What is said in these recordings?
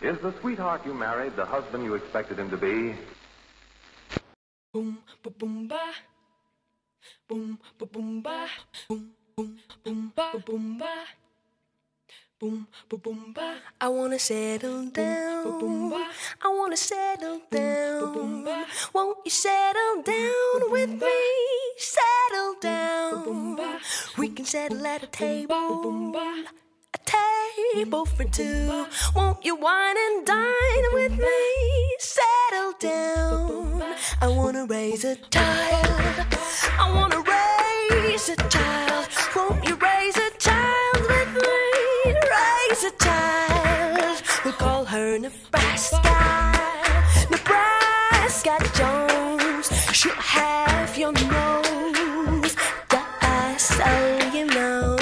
Is the sweetheart you married the husband you expected him to be? Boom, ba boom ba. Boom, ba boom ba. Boom, boom, boom ba, boom ba. Boom, ba boom ba. I wanna settle down. Boom, boom, ba. I wanna settle down. Boom, ba. Won't you settle down with me? Settle down. We can settle at a table. A table for two. Won't you wine and dine with me? Settle down. I wanna raise a child. I wanna raise a child. Won't you raise a child with me? Raise a child. We'll call her Nebraska. Nebraska Jones. She'll have your nose. Just so you know.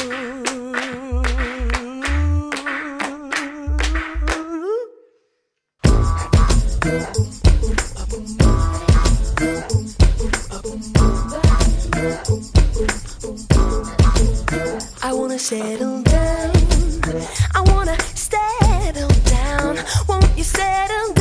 I wanna settle down. I wanna settle down. Won't you settle down?